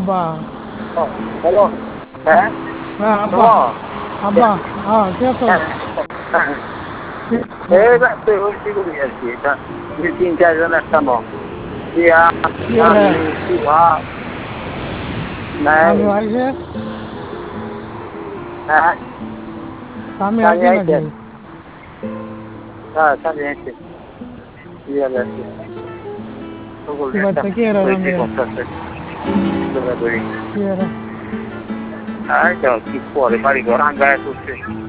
আব্বা হ্যালো হ্যাঁ হ্যাঁ আব্বা শোনো আব্বা হ্যাঁ কে আছো হ্যাঁ হ্যাঁ এই রাত্রে হয়েছি করি আর কি এটা 3-4 জন একটা নয় দিয়া কে রে আমি শিবা নাই আমি আইছে হ্যাঁ আমি স্বামী আইছে আইছে নাকি হ্যাঁ স্বামী আইছে দিয়া আছে সকল কি একটা বাচ্চা কে রে হয়েছে রঙের করতেছে দৌড়াদৌড়ি কে রে আর যাও কি পরে বাড়ি ঘর আঙ্গায় করছে